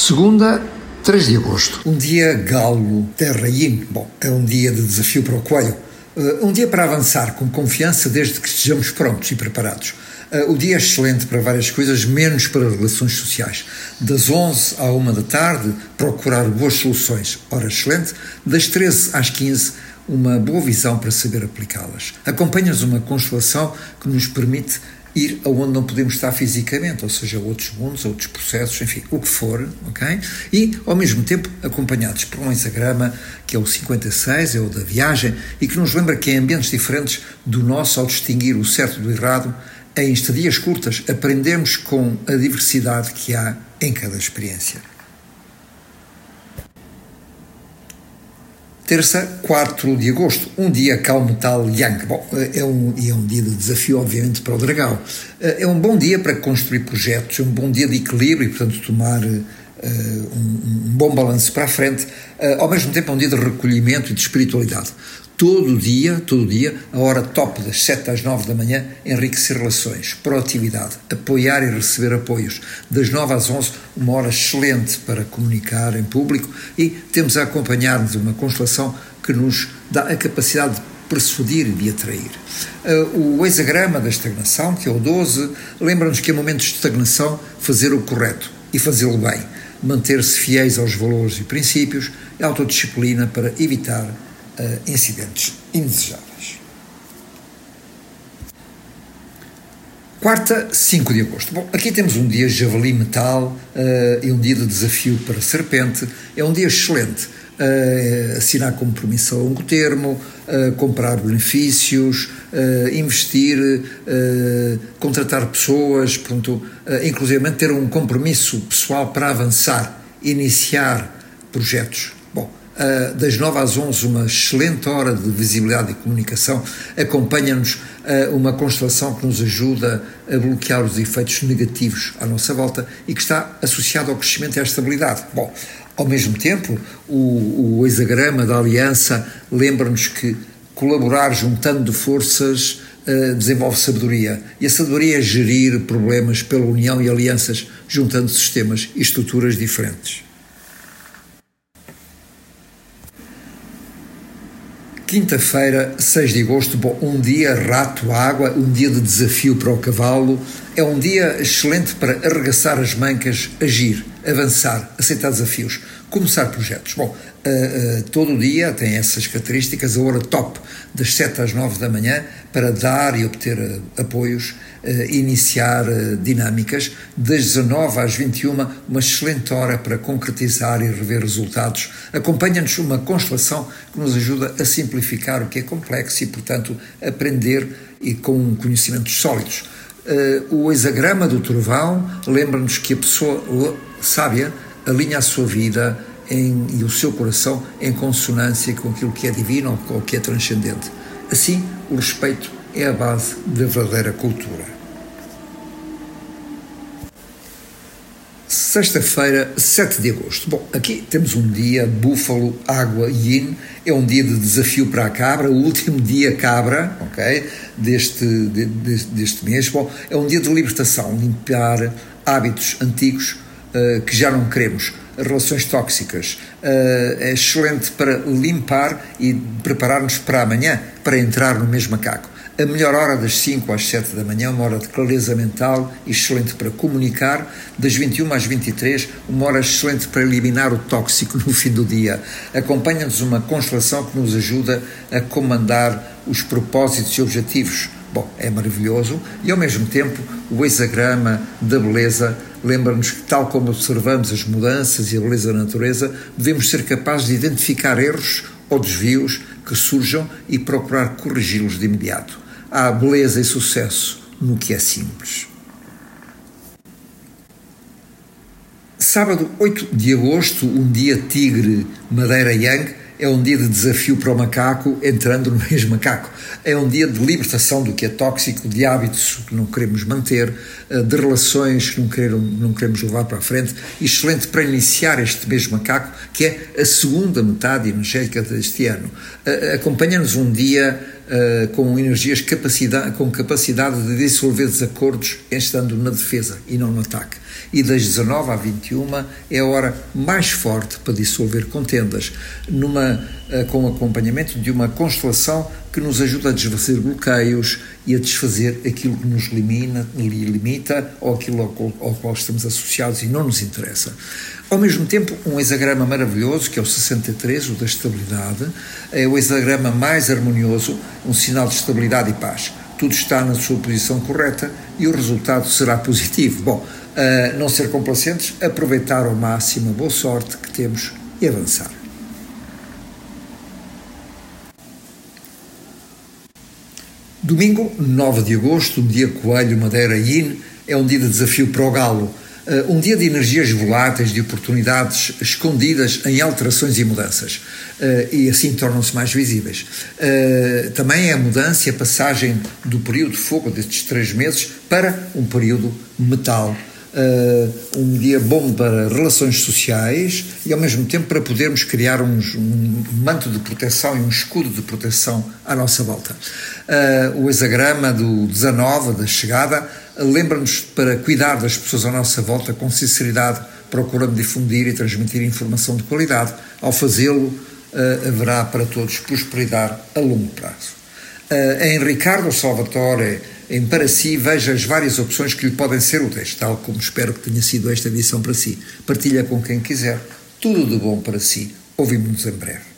Segunda, 3 de agosto. Um dia galo, terra yin. Bom, é um dia de desafio para o coelho. Um dia para avançar com confiança desde que estejamos prontos e preparados. O dia é excelente para várias coisas, menos para relações sociais. Das 11 à 1 da tarde, procurar boas soluções. Hora excelente. Das 13 às 15, uma boa visão para saber aplicá-las. Acompanha-nos uma constelação que nos permite ir aonde não podemos estar fisicamente, ou seja, outros mundos, outros processos, enfim, o que for, ok? E, ao mesmo tempo, acompanhados por um hexagrama, que é o 56, é o da viagem, e que nos lembra que em ambientes diferentes do nosso, ao distinguir o certo do errado, em estadias curtas, aprendemos com a diversidade que há em cada experiência. Terça, 4 de agosto, um dia calmo tal yang. Bom, é um dia de desafio, obviamente, para o dragão. É um bom dia para construir projetos, é um bom dia de equilíbrio e, portanto, tomar um bom balanço para a frente. Ao mesmo tempo, é um dia de recolhimento e de espiritualidade. Todo dia, a hora top das 7 às 9 da manhã, enriquecer relações, proatividade, apoiar e receber apoios. Das 9 às 11, uma hora excelente para comunicar em público e temos a acompanhar-nos uma constelação que nos dá a capacidade de persuadir e de atrair. O hexagrama da estagnação, que é o 12, lembra-nos que em momentos de estagnação fazer o correto e fazê-lo bem, manter-se fiéis aos valores e princípios e autodisciplina para evitar incidentes indesejáveis. Quarta, 5 de agosto. Bom, aqui temos um dia javali metal e um dia de desafio para serpente. É um dia excelente. Assinar compromisso a longo termo, comprar benefícios, investir, contratar pessoas, portanto, inclusive ter um compromisso pessoal para avançar, iniciar projetos. Das 9 às 11, uma excelente hora de visibilidade e comunicação. Acompanha-nos uma constelação que nos ajuda a bloquear os efeitos negativos à nossa volta e que está associado ao crescimento e à estabilidade. Bom, ao mesmo tempo, o hexagrama da aliança lembra-nos que colaborar juntando forças desenvolve sabedoria. E a sabedoria é gerir problemas pela união e alianças, juntando sistemas e estruturas diferentes. Quinta-feira, 6 de agosto, bom, um dia rato água, um dia de desafio para o cavalo, é um dia excelente para arregaçar as mancas, agir, avançar, aceitar desafios, começar projetos. Bom, todo o dia tem essas características, a hora top, das 7 às 9 da manhã, para dar e obter apoios, iniciar dinâmicas, das 19 às 21, uma excelente hora para concretizar e rever resultados. Acompanha-nos uma constelação que nos ajuda a simplificar o que é complexo e, portanto, aprender e com conhecimentos sólidos. O hexagrama do trovão lembra-nos que a pessoa sábia alinha a sua vida e o seu coração em consonância com aquilo que é divino ou o que é transcendente. Assim, o respeito é a base da verdadeira cultura. Sexta-feira, 7 de agosto. Bom, aqui temos um dia búfalo, água, yin. É um dia de desafio para a cabra, o último dia cabra, ok, deste mês. Bom, é um dia de libertação, limpar hábitos antigos que já não queremos, relações tóxicas. É excelente para limpar e preparar-nos para amanhã, para entrar no mesmo macaco. A melhor hora das 5 às 7 da manhã, uma hora de clareza mental, excelente para comunicar. Das 21 às 23, uma hora excelente para eliminar o tóxico no fim do dia. Acompanha-nos uma constelação que nos ajuda a comandar os propósitos e objetivos. Bom, é maravilhoso. E, ao mesmo tempo, o hexagrama da beleza lembra-nos que, tal como observamos as mudanças e a beleza da natureza, devemos ser capazes de identificar erros ou desvios que surjam e procurar corrigi-los de imediato. Há beleza e sucesso no que é simples. Sábado, 8 de agosto, um dia tigre madeira yang, é um dia de desafio para o macaco entrando no ex-macaco. É um dia de libertação do que é tóxico, de hábitos que não queremos manter, de relações que não queremos levar para a frente. Excelente para iniciar este mesmo macaco, que é a segunda metade energética deste ano. Acompanha-nos um dia com energias, com capacidade de dissolver desacordos, estando na defesa e não no ataque. e das 19 às 21 é a hora mais forte para dissolver contendas, com acompanhamento de uma constelação que nos ajuda a desfazer bloqueios e a desfazer aquilo que nos limita ou aquilo ao qual estamos associados e não nos interessa. Ao mesmo tempo, um hexagrama maravilhoso, que é o 63, o da estabilidade, é o hexagrama mais harmonioso, um sinal de estabilidade e paz. Tudo está na sua posição correta e o resultado será positivo. Bom, não ser complacentes, aproveitar ao máximo a boa sorte que temos e avançar. Domingo, 9 de agosto, um dia Coelho, Madeira e Yin, é um dia de desafio para o galo. Um dia de energias voláteis, de oportunidades escondidas em alterações e mudanças, e assim tornam-se mais visíveis. Também é a mudança e a passagem do período de fogo destes 3 meses para um período metal. Um dia bom para relações sociais e ao mesmo tempo para podermos criar um manto de proteção e um escudo de proteção à nossa volta. O hexagrama do 19, da chegada, lembra-nos para cuidar das pessoas à nossa volta com sinceridade, procurando difundir e transmitir informação de qualidade. Ao fazê-lo, haverá para todos prosperidade a longo prazo. Em Ricardo Salvatore, em Para Si, veja as várias opções que lhe podem ser úteis, tal como espero que tenha sido esta edição para si. Partilha com quem quiser. Tudo de bom para si. Ouvimos-nos em breve.